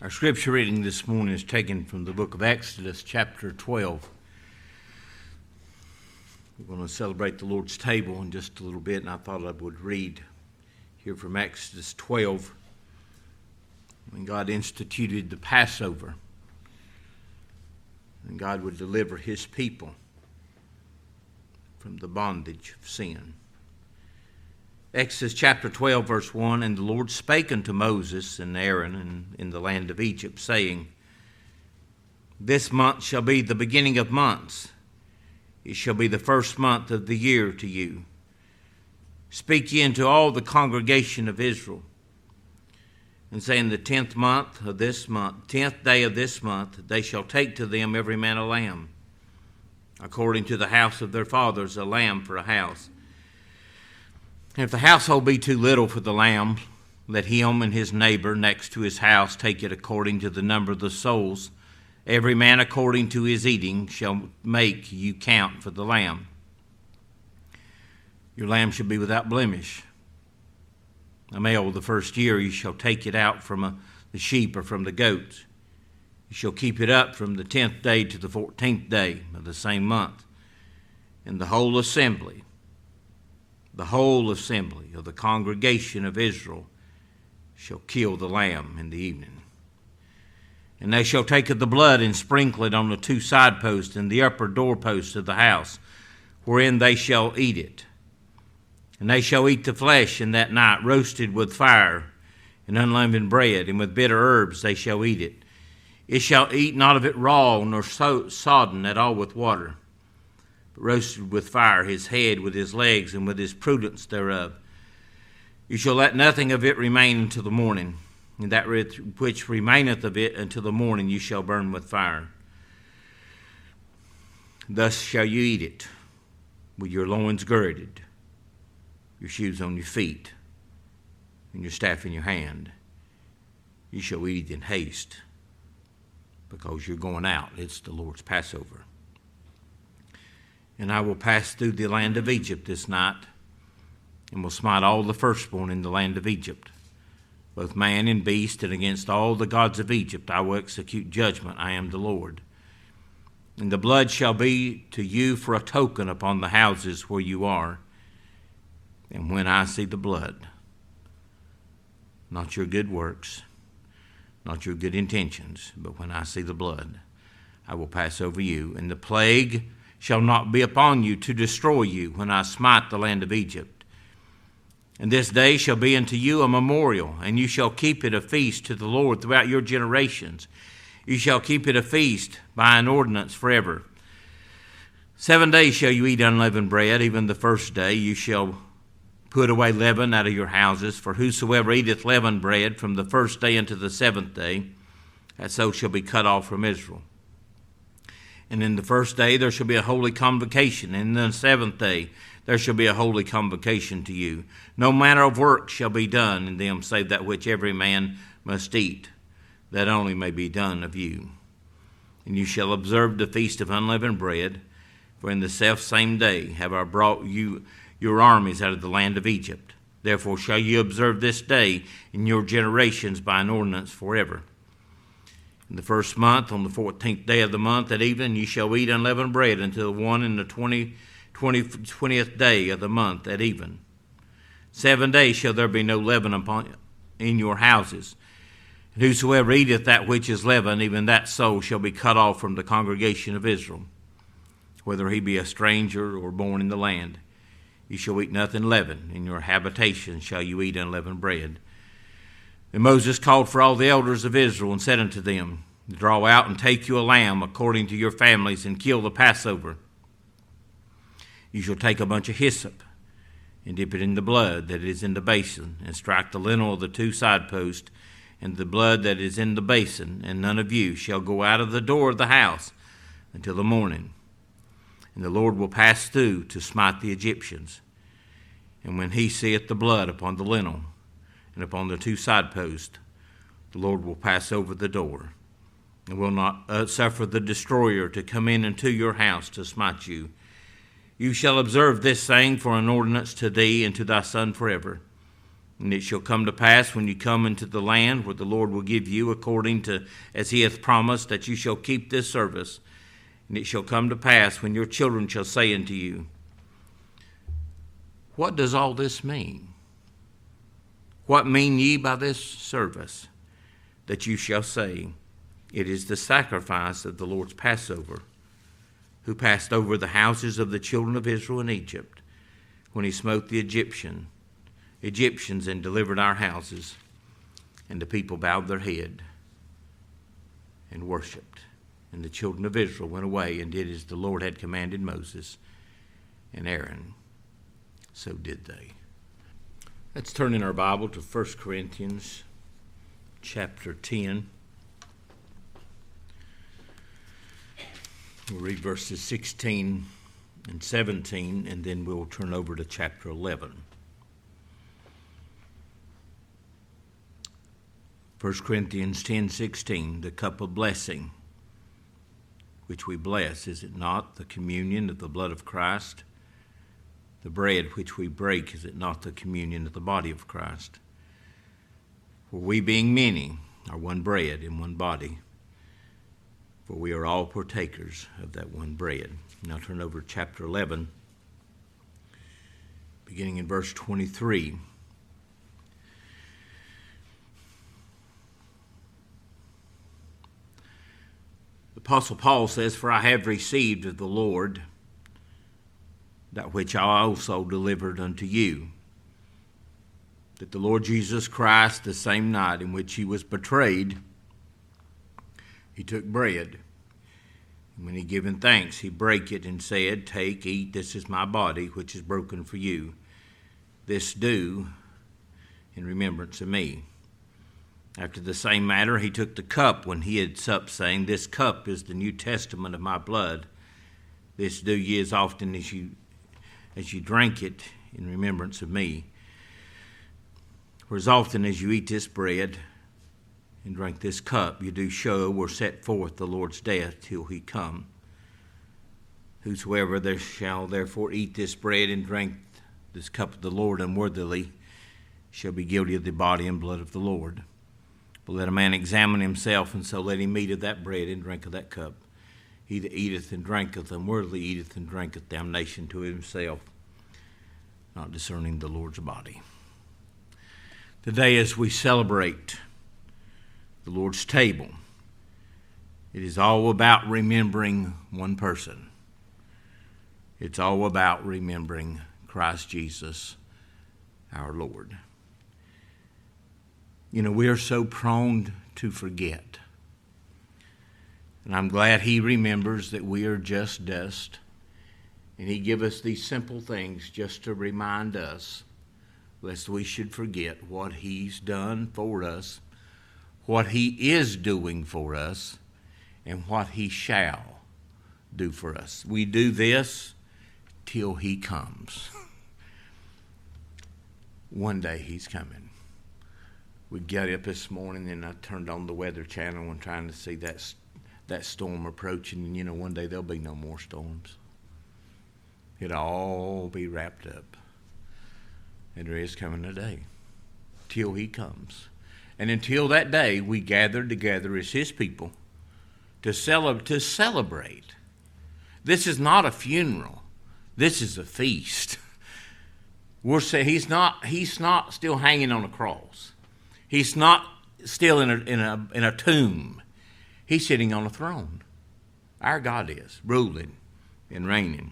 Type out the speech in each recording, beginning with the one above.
Our scripture reading this morning is taken from the book of Exodus, chapter 12. We're going to celebrate the Lord's table in just a little bit, and I thought I would read here from Exodus 12 when God instituted the Passover, and God would deliver his people from the bondage of sin. Exodus chapter 12, verse 1, And the Lord spake unto Moses and Aaron in the land of Egypt, saying, This month shall be the beginning of months. It shall be the first month of the year to you. Speak ye unto all the congregation of Israel, and say, In the 10th month of this month, 10th day of this month, they shall take to them every man a lamb, according to the house of their fathers, a lamb for a house. And if the household be too little for the lamb, let him and his neighbor next to his house take it according to the number of the souls. Every man according to his eating shall make you count for the lamb. Your lamb shall be without blemish. A male the first year you shall take it out from the sheep or from the goats. You shall keep it up from the 10th day to the 14th day of the same month. And the whole assembly of the congregation of Israel shall kill the lamb in the evening. And they shall take of the blood and sprinkle it on the two side posts and the upper doorposts of the house, wherein they shall eat it. And they shall eat the flesh in that night, roasted with fire and unleavened bread, and with bitter herbs they shall eat it. It shall eat not of it raw, nor sodden at all with water, but roasted with fire, his head with his legs, and with his prudence thereof. You shall let nothing of it remain until the morning, and that which remaineth of it until the morning you shall burn with fire. Thus shall you eat it, with your loins girded, your shoes on your feet, and your staff in your hand. You shall eat it in haste, because you're going out. It's the Lord's Passover. And I will pass through the land of Egypt this night, and will smite all the firstborn in the land of Egypt, both man and beast, and against all the gods of Egypt I will execute judgment. I am the Lord. And the blood shall be to you for a token upon the houses where you are. And when I see the blood, not your good works, not your good intentions, but when I see the blood, I will pass over you, and the plague shall not be upon you to destroy you when I smite the land of Egypt. And this day shall be unto you a memorial, and you shall keep it a feast to the Lord throughout your generations. You shall keep it a feast by an ordinance forever. 7 days shall you eat unleavened bread, even the first day you shall put away leaven out of your houses. For whosoever eateth leavened bread from the first day unto the 7th day, that so shall be cut off from Israel. And in the first day there shall be a holy convocation, and in the 7th day there shall be a holy convocation to you. No manner of work shall be done in them, save that which every man must eat, that only may be done of you. And you shall observe the feast of unleavened bread, for in the selfsame day have I brought you your armies out of the land of Egypt. Therefore shall you observe this day in your generations by an ordinance forever. In the first month, on the 14th day of the month at even, you shall eat unleavened bread until the 20th day of the month at even. 7 days shall there be no leaven in your houses. And whosoever eateth that which is leavened, even that soul shall be cut off from the congregation of Israel, whether he be a stranger or born in the land. You shall eat nothing leavened. In your habitation shall you eat unleavened bread. And Moses called for all the elders of Israel and said unto them, Draw out and take you a lamb according to your families, and kill the Passover. You shall take a bunch of hyssop and dip it in the blood that is in the basin, and strike the lintel of the two side posts, and the blood that is in the basin, and none of you shall go out of the door of the house until the morning. And the Lord will pass through to smite the Egyptians. And when he seeth the blood upon the lintel and upon the two side posts, the Lord will pass over the door, and will not suffer the destroyer to come in into your house to smite you. You shall observe this saying for an ordinance to thee and to thy son forever. And it shall come to pass when you come into the land where the Lord will give you, according to as he hath promised, that you shall keep this service. And it shall come to pass when your children shall say unto you, what does all this mean? What mean ye by this service? That you shall say, it is the sacrifice of the Lord's Passover, who passed over the houses of the children of Israel in Egypt, when he smote the Egyptians and delivered our houses. And the people bowed their head and worshipped. And the children of Israel went away and did as the Lord had commanded Moses and Aaron. So did they. Let's turn in our Bible to 1 Corinthians chapter 10. We'll read verses 16 and 17, and then we'll turn over to chapter 11. 1 Corinthians 10:16, the cup of blessing, which we bless, is it not the communion of the blood of Christ? The bread which we break, is it not the communion of the body of Christ? For we, being many, are one bread and one body, for we are all partakers of that one bread. Now turn over to chapter 11, beginning in verse 23. The Apostle Paul says, for I have received of the Lord that which I also delivered unto you, that the Lord Jesus Christ, the same night in which he was betrayed, he took bread, and when he given thanks, he brake it and said, take, eat, this is my body, which is broken for you. This do in remembrance of me. After the same manner, he took the cup when he had supped, saying, this cup is the New Testament of my blood. This do ye as often as you drink it in remembrance of me. For as often as you eat this bread and drink this cup, you do show or set forth the Lord's death till he come. Whosoever there shall therefore eat this bread and drink this cup of the Lord unworthily shall be guilty of the body and blood of the Lord. But let a man examine himself, and so let him eat of that bread and drink of that cup. He that eateth and drinketh unworthily eateth and drinketh damnation to himself, not discerning the Lord's body. Today, as we celebrate the Lord's table, it is all about remembering one person. It's all about remembering Christ Jesus, our Lord. You know, we are so prone to forget. And I'm glad he remembers that we are just dust. And he give us these simple things just to remind us, lest we should forget what he's done for us, what he is doing for us, and what he shall do for us. We do this till he comes. One day he's coming. We got up this morning and I turned on the Weather Channel and trying to see that storm approaching. And, you know, one day there'll be no more storms. It'll all be wrapped up. And there is coming a day till he comes. And until that day, we gather together as his people to celebrate. This is not a funeral. This is a feast. We're saying he's not still hanging on a cross. He's not still in a tomb. He's sitting on a throne. Our God is ruling and reigning.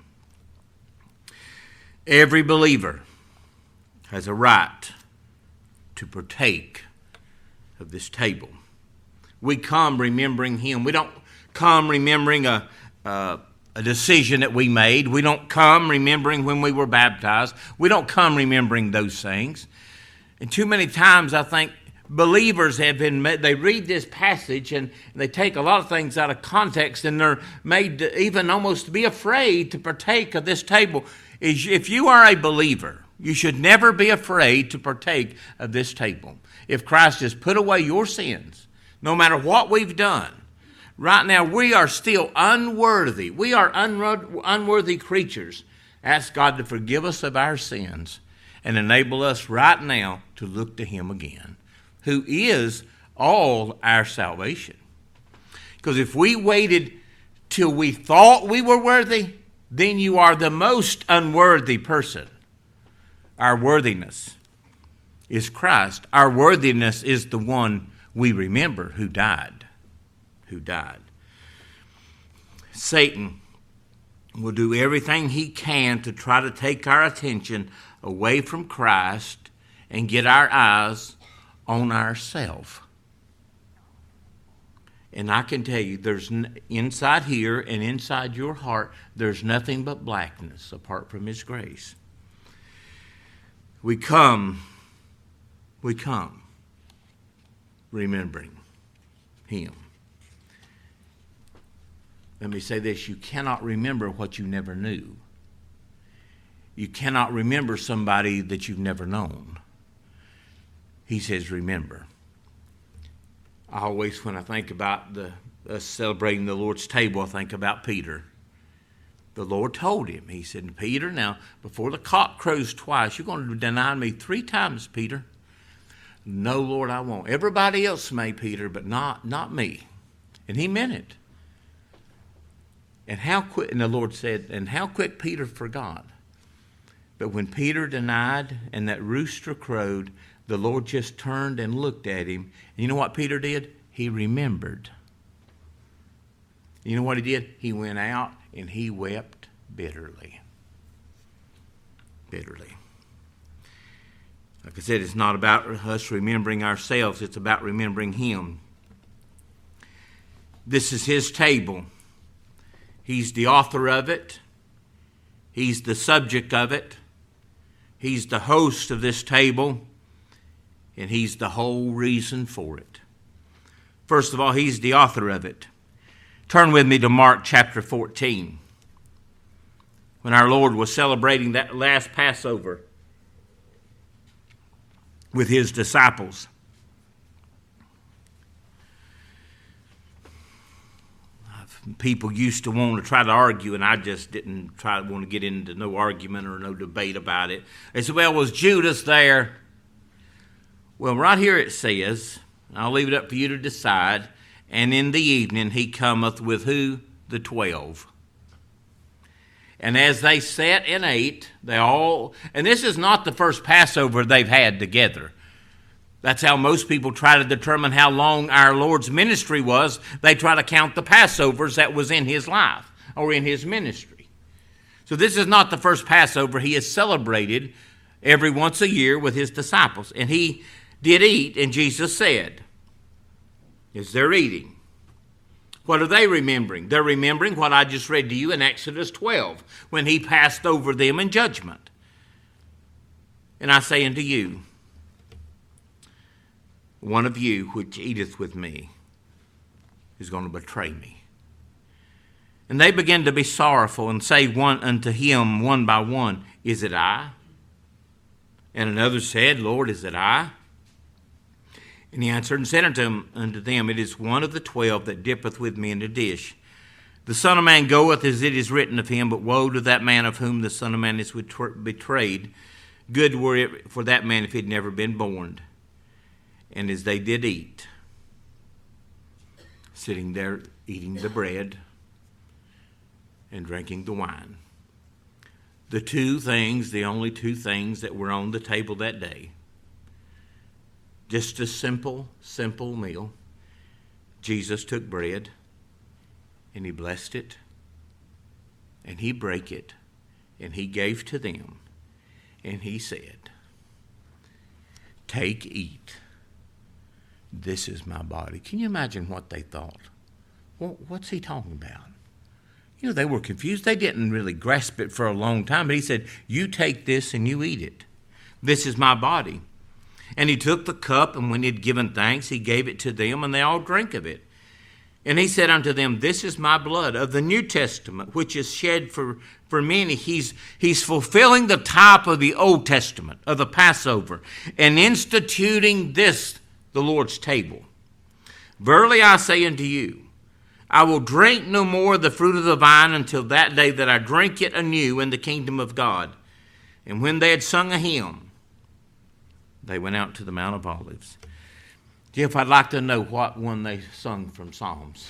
Every believer has a right to partake of this table. We come remembering him. We don't come remembering a decision that we made. We don't come remembering when we were baptized. We don't come remembering those things. And too many times I think believers they read this passage and they take a lot of things out of context, and they're made to even almost be afraid to partake of this table. If you are a believer, you should never be afraid to partake of this table. If Christ has put away your sins, no matter what we've done, right now we are still unworthy. We are unworthy creatures. Ask God to forgive us of our sins and enable us right now to look to him again, who is all our salvation. Because if we waited till we thought we were worthy, then you are the most unworthy person. Our worthiness is Christ. Our worthiness is the one we remember who died. Satan will do everything he can to try to take our attention away from Christ and get our eyes on ourselves. And I can tell you, there's inside here and inside your heart, there's nothing but blackness apart from his grace. We come remembering him. Let me say this, you cannot remember what you never knew. You cannot remember somebody that you've never known. He says, remember. I always, when I think about us celebrating the Lord's table, I think about Peter. The Lord told him, he said, Peter, now, before the cock crows twice, you're going to deny me 3 times, Peter. No, Lord, I won't. Everybody else may, Peter, but not me. And he meant it. And the Lord said, and how quick Peter forgot. But when Peter denied and that rooster crowed, the Lord just turned and looked at him. And you know what Peter did? He remembered. You know what he did? He went out and he wept bitterly. Bitterly. Like I said, it's not about us remembering ourselves. It's about remembering him. This is his table. He's the author of it. He's the subject of it. He's the host of this table. And he's the whole reason for it. First of all, he's the author of it. Turn with me to Mark chapter 14. When our Lord was celebrating that last Passover with his disciples. People used to want to try to argue, and I just didn't want to get into no argument or no debate about it. They said, well, was Judas there? Well, right here it says, I'll leave it up for you to decide, and in the evening he cometh with who? The 12. And as they sat and ate, and this is not the first Passover they've had together. That's how most people try to determine how long our Lord's ministry was. They try to count the Passovers that was in his life or in his ministry. So this is not the first Passover he has celebrated every once a year with his disciples. And he did eat, and Jesus said, as they're eating, what are they remembering? They're remembering what I just read to you in Exodus 12, when he passed over them in judgment. And I say unto you, one of you which eateth with me is going to betray me. And they began to be sorrowful and say one unto him one by one, is it I? And another said, Lord, is it I? And he answered and said unto them, it is one of the 12 that dippeth with me in a dish. The Son of Man goeth as it is written of him, but woe to that man of whom the Son of Man is betrayed. Good were it for that man if he had never been born. And as they did eat, sitting there eating the bread and drinking the wine, the only 2 things that were on the table that day, just a simple meal. Jesus took bread and he blessed it and he brake it and he gave to them and he said, take, eat. This is my body. Can you imagine what they thought? Well, what's he talking about? You know, they were confused. They didn't really grasp it for a long time. But he said, you take this and you eat it. This is my body. And he took the cup, and when he had given thanks, he gave it to them, and they all drank of it. And he said unto them, this is my blood of the New Testament, which is shed for many. He's fulfilling the type of the Old Testament, of the Passover, and instituting this, the Lord's table. Verily I say unto you, I will drink no more of the fruit of the vine until that day that I drink it anew in the kingdom of God. And when they had sung a hymn, They went out to the Mount of Olives. Jeff, I'd like to know what one they sung from Psalms.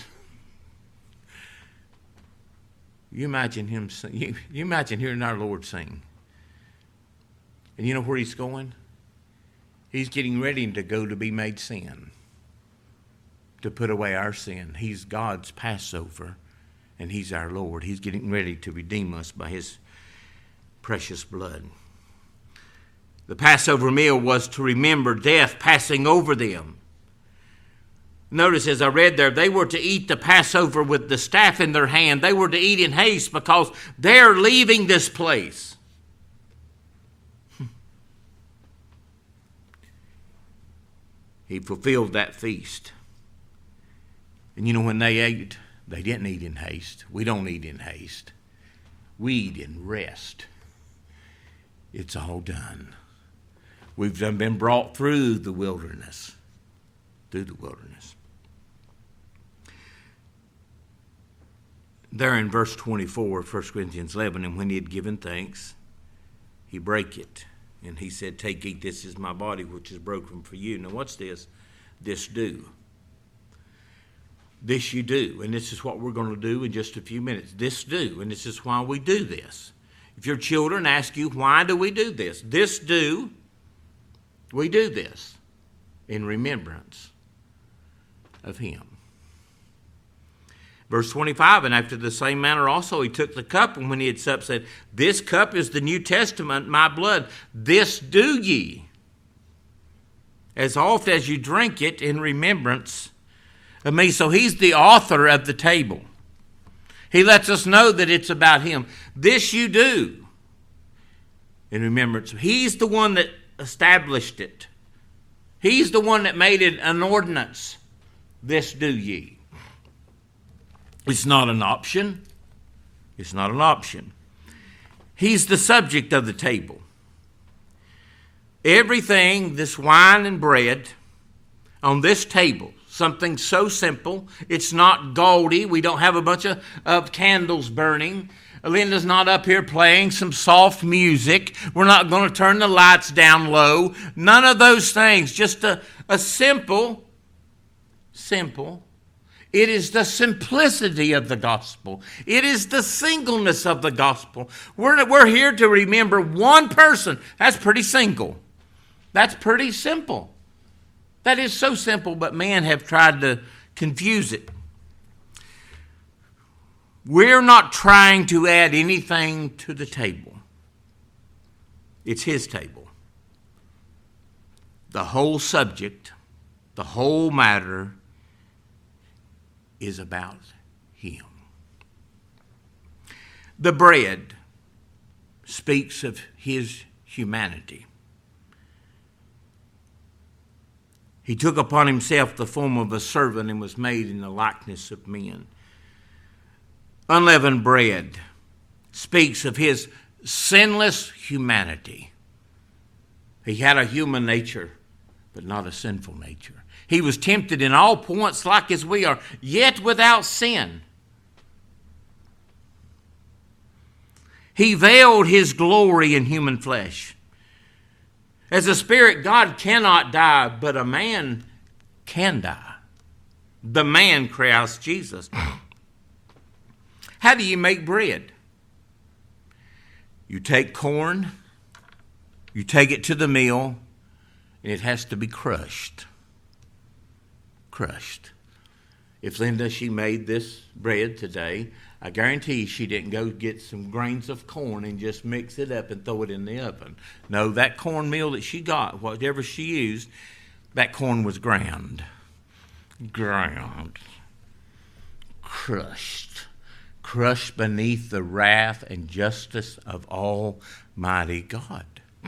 You imagine him sing, you imagine hearing our Lord sing. And you know where he's going? He's getting ready to go to be made sin, to put away our sin. He's God's Passover, and he's our Lord. He's getting ready to redeem us by his precious blood. The Passover meal was to remember death passing over them. Notice as I read there, they were to eat the Passover with the staff in their hand. They were to eat in haste because they're leaving this place. He fulfilled that feast. And you know, when they ate, they didn't eat in haste. We don't eat in haste. We eat in rest. It's all done. We've been brought through the wilderness. Through the wilderness. There in verse 24 of 1 Corinthians 11, and when he had given thanks, he brake it. And he said, take, eat, this is my body, which is broken for you. Now what's this? This do. This you do. And this is what we're going to do in just a few minutes. This do. And this is why we do this. If your children ask you, why do we do this? This do. We do this in remembrance of him. Verse 25, and after the same manner also he took the cup, and when he had supped, said, this cup is the New Testament, my blood. This do ye, as oft as you drink it in remembrance of me. So he's the author of the table. He lets us know that it's about him. This you do in remembrance. He's the one that established it. He's the one that made it an ordinance. This do ye. It's not an option. It's not an option. He's the subject of the table. Everything, this wine and bread on this table, something so simple. It's not gaudy. We don't have a bunch of candles burning. Linda's not up here playing some soft music. We're not going to turn the lights down low. None of those things. Just a simple. It is the simplicity of the gospel. It is the singleness of the gospel. We're here to remember one person. That's pretty single. That's pretty simple. That is so simple, but men have tried to confuse it. We're not trying to add anything to the table. It's his table. The whole subject, the whole matter is about him. The bread speaks of his humanity. He took upon himself the form of a servant and was made in the likeness of men. Unleavened bread speaks of his sinless humanity. He had a human nature, but not a sinful nature. He was tempted in all points like as we are, yet without sin. He veiled his glory in human flesh. As a spirit, God cannot die, but a man can die. The man, Christ Jesus. How do you make bread? You take corn, you take it to the mill, and it has to be crushed. Crushed. If Linda, she made this bread today, I guarantee she didn't go get some grains of corn and just mix it up and throw it in the oven. No, that cornmeal that she got, whatever she used, that corn was ground, crushed beneath the wrath and justice of Almighty God.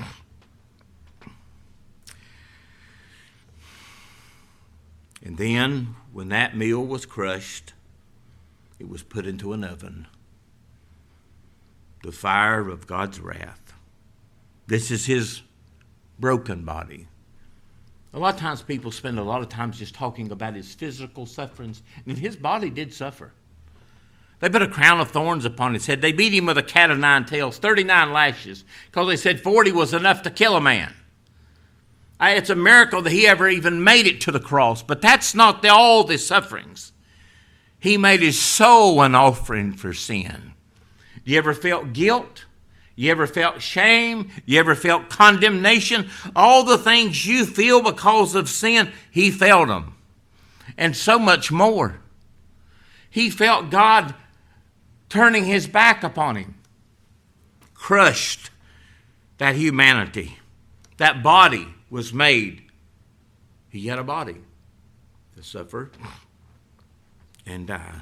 And then, when that meal was crushed, it was put into an oven. The fire of God's wrath. This is his broken body. A lot of times people spend a lot of time just talking about his physical sufferings. And his body did suffer. They put a crown of thorns upon his head. They beat him with a cat of nine tails, 39 lashes, because they said 40 was enough to kill a man. It's a miracle that he ever even made it to the cross. But that's not all the sufferings. He made his soul an offering for sin. You ever felt guilt? You ever felt shame? You ever felt condemnation? All the things you feel because of sin, he felt them. And so much more. He felt God turning his back upon him. Crushed that humanity. That body was made. He had a body to suffer and die.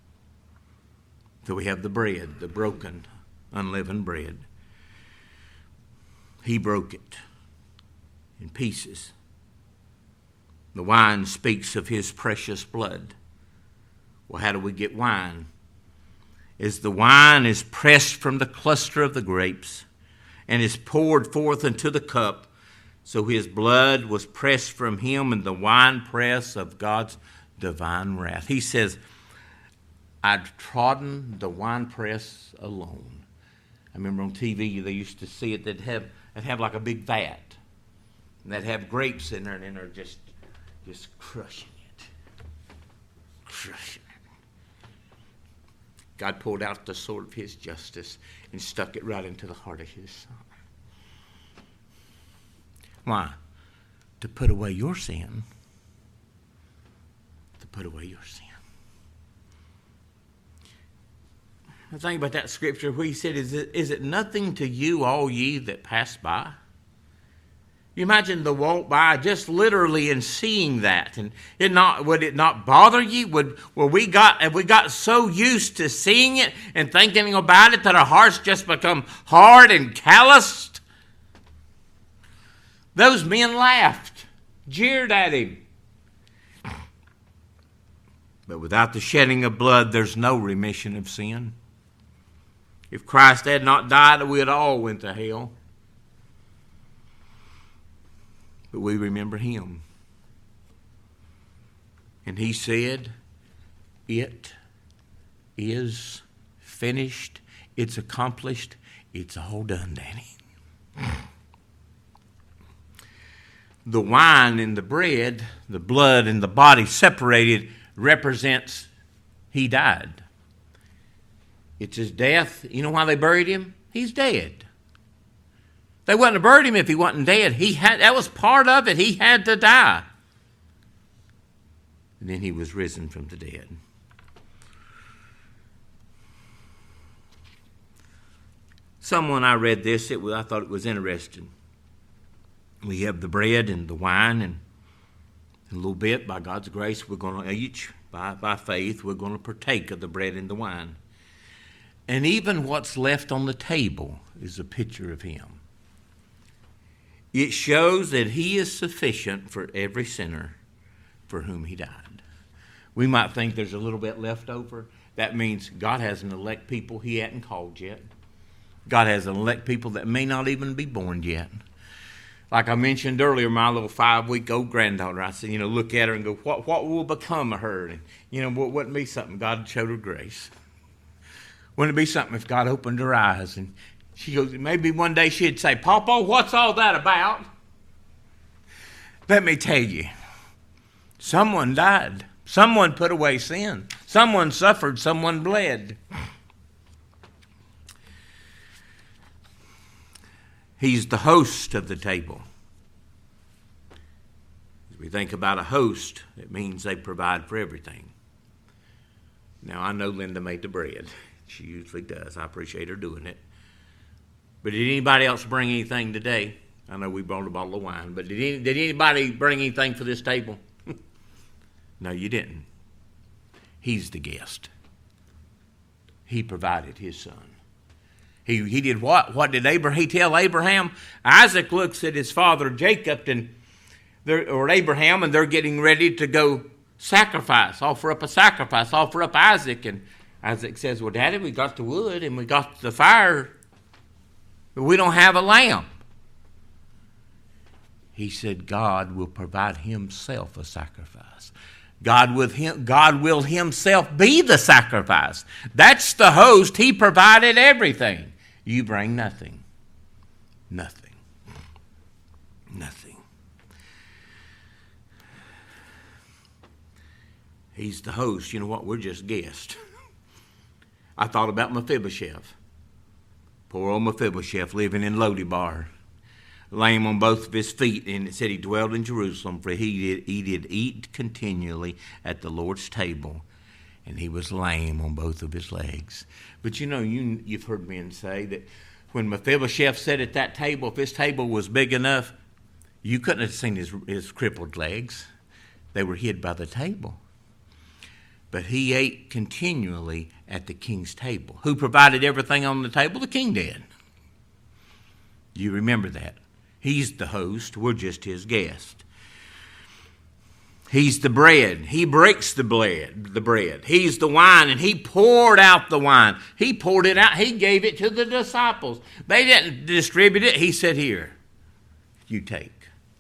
So we have the bread, the broken, unleavened bread. He broke it in pieces. The wine speaks of his precious blood. Well, how do we get wine? As the wine is pressed from the cluster of the grapes and is poured forth into the cup, so his blood was pressed from him in the winepress of God's divine wrath. He says, I'd trodden the winepress alone. I remember on TV they used to see it. They'd have like a big vat. And they'd have grapes in there, and they're just crushing it. Crushing it. God pulled out the sword of his justice and stuck it right into the heart of his son. Why? To put away your sin. To put away your sin. I think about that scripture where he said, is it nothing to you, all ye that pass by? You imagine the walk by just literally and seeing that. And would it not bother you? Have we got so used to seeing it and thinking about it that our hearts just become hard and calloused? Those men laughed, jeered at him. But without the shedding of blood, there's no remission of sin. If Christ had not died, we had all went to hell. But we remember him. And he said, it is finished. It's accomplished. It's all done, Danny. The wine and the bread, the blood and the body separated, represents he died. It's his death. You know why they buried him? He's dead. They wouldn't have buried him if he wasn't dead. That was part of it. He had to die. And then he was risen from the dead. I read this. I thought it was interesting. We have the bread and the wine, and a little bit, by God's grace, we're going to each, by faith, we're going to partake of the bread and the wine. And even what's left on the table is a picture of him. It shows that he is sufficient for every sinner for whom he died. We might think there's a little bit left over. That means God has an elect people he hadn't called yet. God has an elect people that may not even be born yet. Like I mentioned earlier, my little 5-week-old granddaughter, I said, look at her and go, what will become of her? And, wouldn't be something God showed her grace. Wouldn't it be something if God opened her eyes? And she goes, maybe one day she'd say, Papa, what's all that about? Let me tell you, someone died. Someone put away sin. Someone suffered. Someone bled. He's the host of the table. As we think about a host, it means they provide for everything. Now, I know Linda made the bread. She usually does. I appreciate her doing it. But did anybody else bring anything today? I know we brought a bottle of wine, but did anybody bring anything for this table? No, you didn't. He's the guest. He provided his son. He did what? What did he tell Abraham? Isaac looks at his father Jacob or Abraham, and they're getting ready to go offer up Isaac. And Isaac says, well, Daddy, we got the wood and we got the fire, but we don't have a lamb. He said, God will provide himself a sacrifice. God will himself be the sacrifice. That's the host. He provided everything. You bring nothing. Nothing. Nothing. He's the host. You know what? We're just guests. I thought about Mephibosheth. Poor old Mephibosheth living in Lodebar, lame on both of his feet, and it said he dwelled in Jerusalem, for he did eat continually at the Lord's table, and he was lame on both of his legs. But you know, you've heard men say that when Mephibosheth sat at that table, if his table was big enough, you couldn't have seen his crippled legs. They were hid by the table. But he ate continually at the king's table. Who provided everything on the table? The king did. You remember that. He's the host. We're just his guest. He's the bread. He breaks the bread. He's the wine, and he poured out the wine. He poured it out. He gave it to the disciples. They didn't distribute it. He said, here, you take.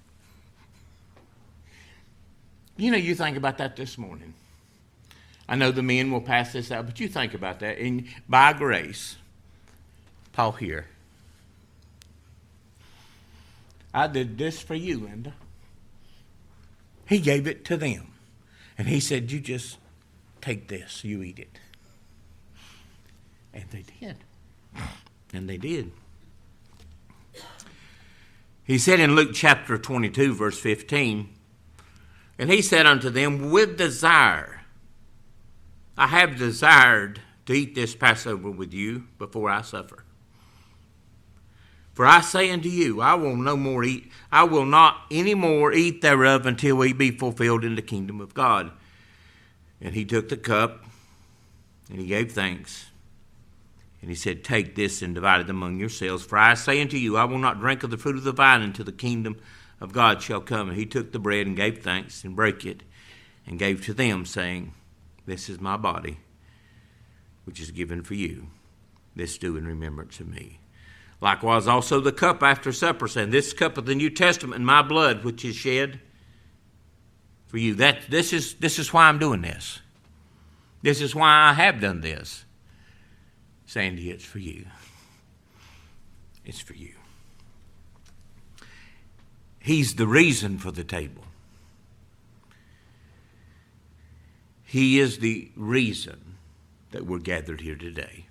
You know, you think about that this morning. I know the men will pass this out, but you think about that. And by grace, Paul here, I did this for you, Linda. He gave it to them. And he said, you just take this, you eat it. And they did. And they did. He said in Luke chapter 22, verse 15, and he said unto them, with desire, I have desired to eat this Passover with you before I suffer. For I say unto you, I will not any more eat thereof until we be fulfilled in the kingdom of God. And he took the cup, and he gave thanks. And he said, take this and divide it among yourselves. For I say unto you, I will not drink of the fruit of the vine until the kingdom of God shall come. And he took the bread and gave thanks and brake it and gave to them, saying, this is my body, which is given for you. This do in remembrance of me. Likewise also the cup after supper, saying, this cup of the New Testament in my blood, which is shed for you. This is why I'm doing this. This is why I have done this. Sandy, it's for you. It's for you. He's the reason for the table. He is the reason that we're gathered here today.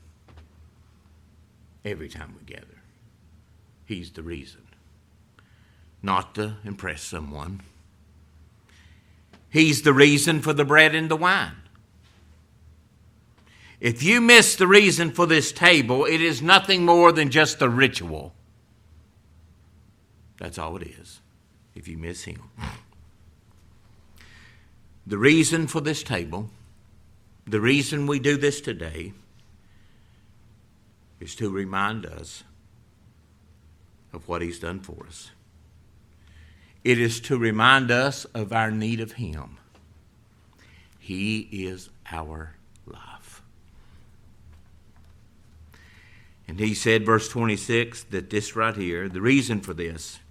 Every time we gather, he's the reason. Not to impress someone. He's the reason for the bread and the wine. If you miss the reason for this table, it is nothing more than just a ritual. That's all it is, if you miss him. The reason for this table, the reason we do this today, is to remind us of what he's done for us. It is to remind us of our need of him. He is our life. And he said, verse 26, that this right here, the reason for this,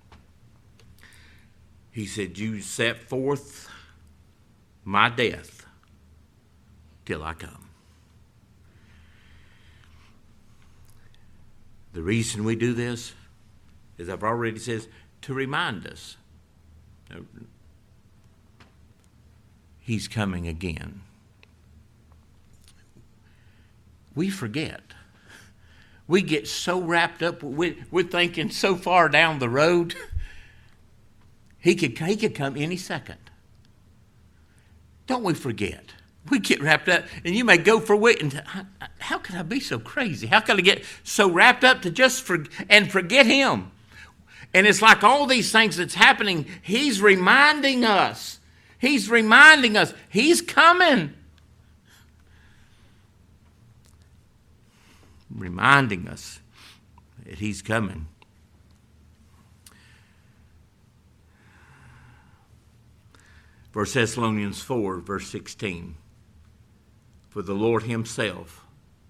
he said, you set forth my death till I come. The reason we do this, as I've already said, to remind us he's coming again. We forget. We get so wrapped up, we're thinking so far down the road. He could come any second. Don't we forget? We get wrapped up, and you may go for a week, and how could I be so crazy? How could I get so wrapped up to just forget him? And it's like all these things that's happening, he's reminding us. He's reminding us. He's coming. Reminding us that he's coming. First Thessalonians 4, verse 16. For the Lord himself,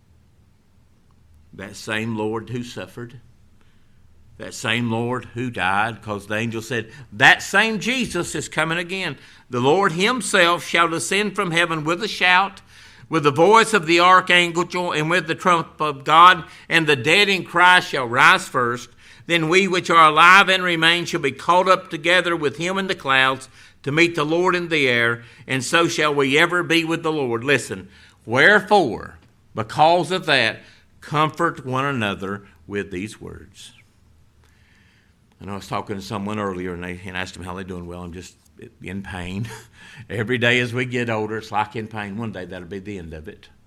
that same Lord who suffered, that same Lord who died, because the angel said, that same Jesus is coming again. The Lord himself shall descend from heaven with a shout, with the voice of the archangel, and with the trump of God, and the dead in Christ shall rise first. Then we which are alive and remain shall be caught up together with him in the clouds, to meet the Lord in the air, and so shall we ever be with the Lord. Listen, wherefore, because of that, comfort one another with these words. I know I was talking to someone earlier, and I asked them how they're doing. Well, I'm just in pain. Every day as we get older, it's like in pain. One day that'll be the end of it.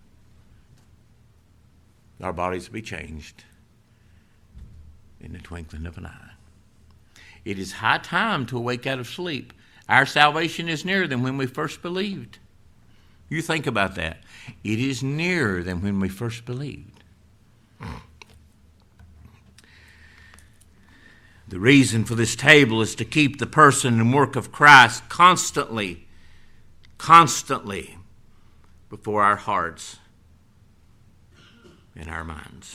Our bodies will be changed in the twinkling of an eye. It is high time to awake out of sleep. Our salvation is nearer than when we first believed. You think about that. It is nearer than when we first believed. The reason for this table is to keep the person and work of Christ constantly before our hearts and our minds.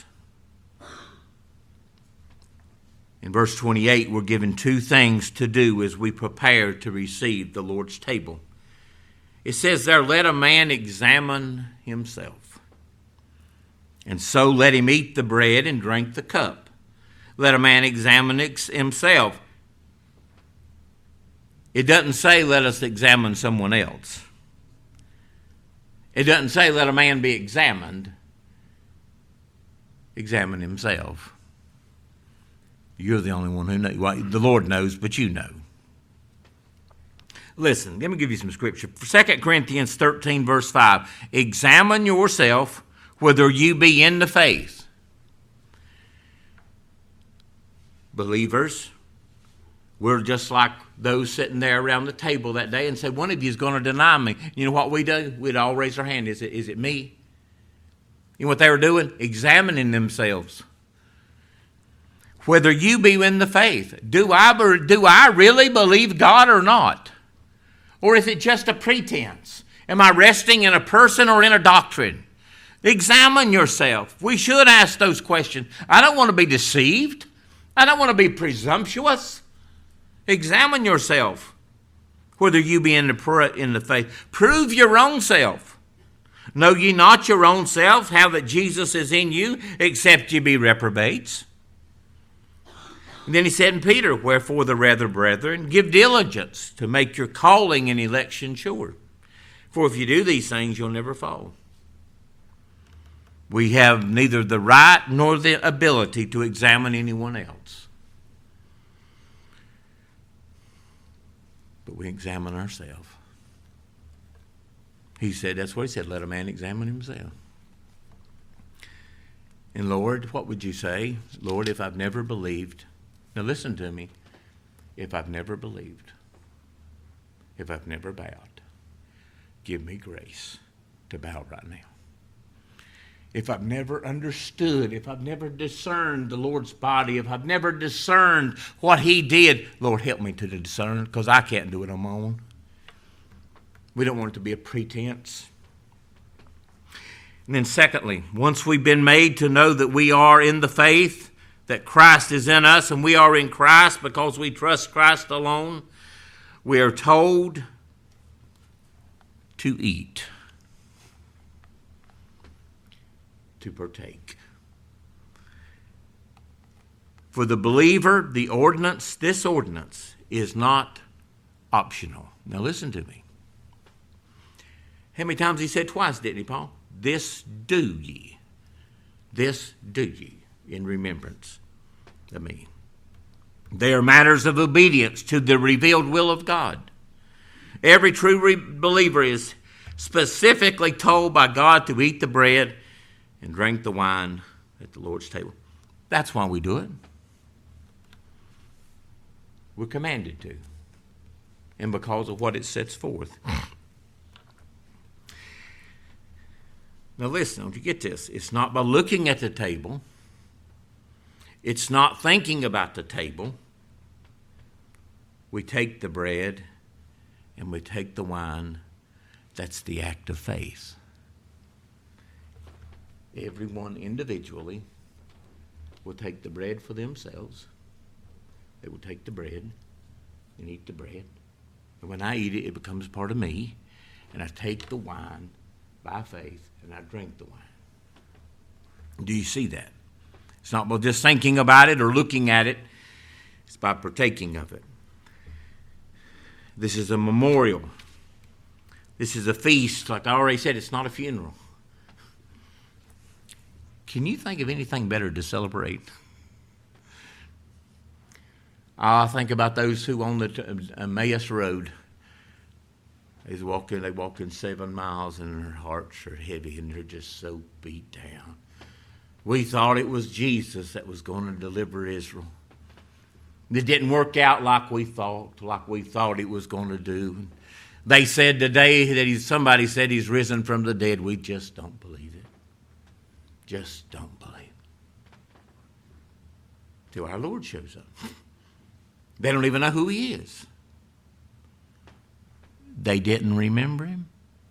In verse 28, we're given two things to do as we prepare to receive the Lord's table. It says there, let a man examine himself, and so let him eat the bread and drink the cup. Let a man examine himself. It doesn't say let us examine someone else. It doesn't say let a man be examined. Examine himself. You're the only one who knows. Well, the Lord knows, but you know. Listen, let me give you some scripture. 2 Corinthians 13, verse 5. Examine yourself whether you be in the faith. Believers, we're just like those sitting there around the table that day and say, one of you is going to deny me. You know what we do? We'd all raise our hand. Is it me? You know what they were doing? Examining themselves. Whether you be in the faith. Do I really believe God or not? Or is it just a pretense? Am I resting in a person or in a doctrine? Examine yourself. We should ask those questions. I don't want to be deceived. I don't want to be presumptuous. Examine yourself, whether you be in the faith. Prove your own self. Know ye not your own self, how that Jesus is in you, except ye be reprobates? And then he said in Peter, wherefore the rather, brethren, give diligence to make your calling and election sure. For if you do these things, you'll never fall. We have neither the right nor the ability to examine anyone else. But we examine ourselves. He said, that's what he said, let a man examine himself. And Lord, what would you say? Lord, if I've never believed, now listen to me, if I've never believed, if I've never bowed, give me grace to bow right now. If I've never understood, if I've never discerned the Lord's body, if I've never discerned what he did, Lord, help me to discern, because I can't do it on my own. We don't want it to be a pretense. And then secondly, once we've been made to know that we are in the faith, that Christ is in us and we are in Christ because we trust Christ alone, we are told to eat. To partake. For the believer, this ordinance is not optional. Now listen to me. How many times he said twice, didn't he, Paul? This do ye. This do ye in remembrance of me. They are matters of obedience to the revealed will of God. Every true believer is specifically told by God to eat the bread and drink the wine at the Lord's table. That's why we do it. We're commanded to. And because of what it sets forth. Now listen, don't you get this? It's not by looking at the table. It's not thinking about the table. We take the bread and we take the wine. That's the act of faith. Everyone individually will take the bread for themselves. They will take the bread and eat the bread. And when I eat it, it becomes part of me. And I take the wine by faith and I drink the wine. Do you see that? It's not by just thinking about it or looking at it. It's by partaking of it. This is a memorial. This is a feast. Like I already said, it's not a funeral. Can you think of anything better to celebrate? I think about those who on the Emmaus Road. They walking 7 miles and their hearts are heavy and they're just so beat down. We thought it was Jesus that was going to deliver Israel. It didn't work out like we thought it was going to do. They said today that somebody said he's risen from the dead. We just don't believe it. Just don't believe it. Till our Lord shows up. They don't even know who he is. They didn't remember him.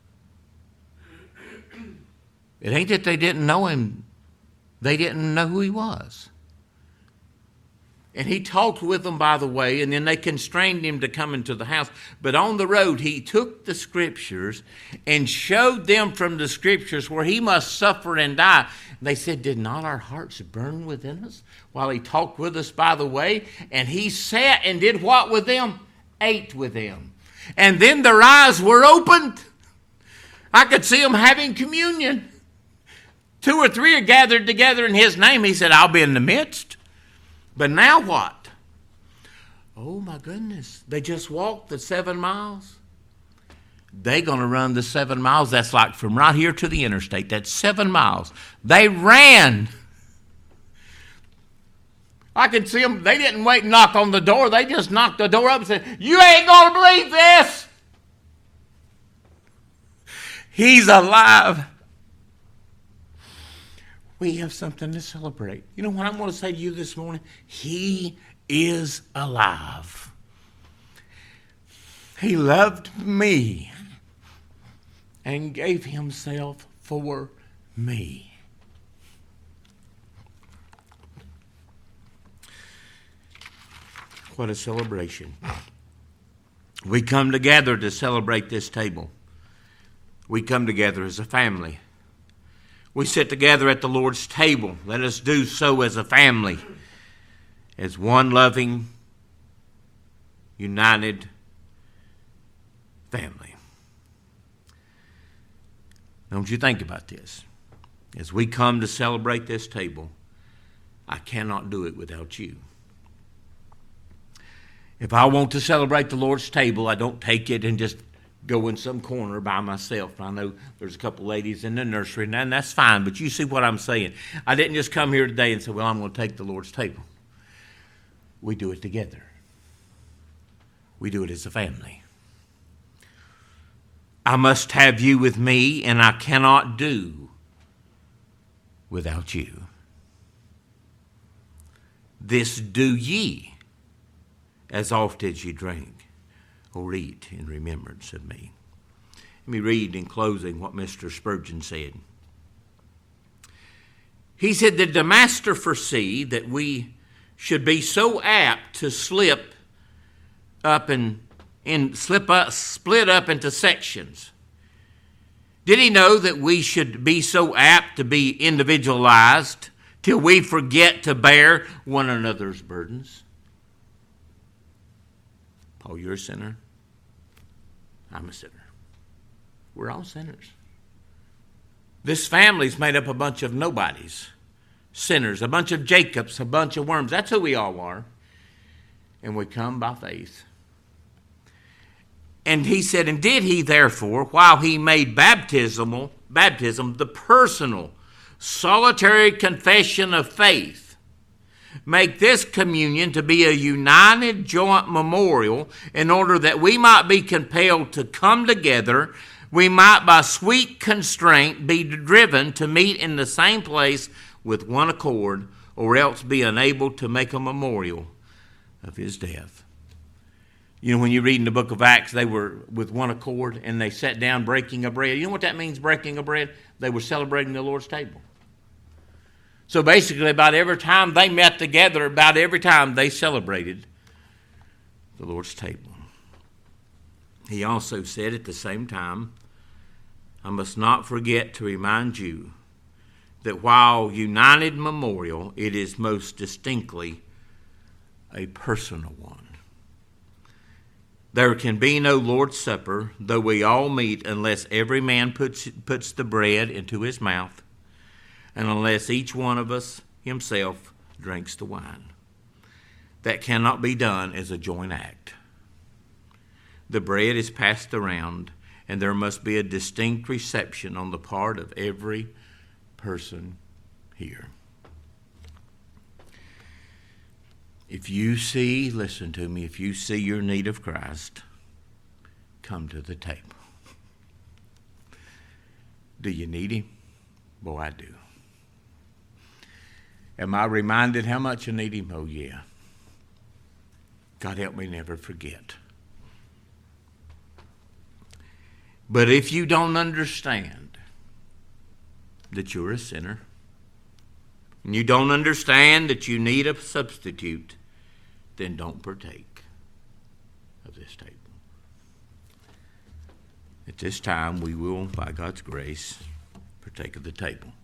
It ain't that they didn't know him. They didn't know who he was. And he talked with them by the way, and then they constrained him to come into the house. But on the road, he took the scriptures and showed them from the scriptures where he must suffer and die. They said, did not our hearts burn within us while he talked with us by the way? And he sat and did what with them? Ate with them. And then their eyes were opened. I could see them having communion. 2 or 3 are gathered together in his name. He said, I'll be in the midst. But now what? Oh my goodness. They just walked the 7 miles. They're going to run the 7 miles. That's like from right here to the interstate. That's 7 miles. They ran. I could see them. They didn't wait and knock on the door. They just knocked the door up and said, you ain't going to believe this. He's alive. We have something to celebrate. You know what I'm going to say to you this morning? He is alive. He loved me and gave himself for me. What a celebration. We come together to celebrate this table. We come together as a family. We sit together at the Lord's table. Let us do so as a family, as one loving, united family. Don't you think about this. As we come to celebrate this table, I cannot do it without you. If I want to celebrate the Lord's table, I don't take it and just go in some corner by myself. I know there's a couple ladies in the nursery, and that's fine, but you see what I'm saying. I didn't just come here today and say, well, I'm going to take the Lord's table. We do it together. We do it as a family. I must have you with me, and I cannot do without you. This do ye as oft as ye drink or eat in remembrance of me. Let me read in closing what Mr. Spurgeon said. He said, did the Master foresee that we should be so apt to split up into sections? Did he know that we should be so apt to be individualized till we forget to bear one another's burdens? Paul, you're a sinner. I'm a sinner. We're all sinners. This family's made up a bunch of nobodies, sinners, a bunch of Jacobs, a bunch of worms. That's who we all are. And we come by faith. And he said, and did he therefore, while he made baptism the personal, solitary confession of faith, make this communion to be a united joint memorial in order that we might be compelled to come together, we might by sweet constraint be driven to meet in the same place with one accord, or else be unable to make a memorial of his death. You know, when you read in the book of Acts, they were with one accord and they sat down breaking a bread. You know what that means, breaking a bread? They were celebrating the Lord's table. So basically, about every time they met together, about every time they celebrated the Lord's table. He also said at the same time, I must not forget to remind you that while united memorial, it is most distinctly a personal one. There can be no Lord's Supper, though we all meet, unless every man puts the bread into his mouth, and unless each one of us himself drinks the wine. That cannot be done as a joint act. The bread is passed around, and there must be a distinct reception on the part of every person here. If you see, listen to me, if you see your need of Christ, come to the table. Do you need him? Boy, I do. Am I reminded how much I need him? Oh, yeah. God help me never forget. But if you don't understand that you're a sinner, and you don't understand that you need a substitute, then don't partake of this table. At this time, we will, by God's grace, partake of the table.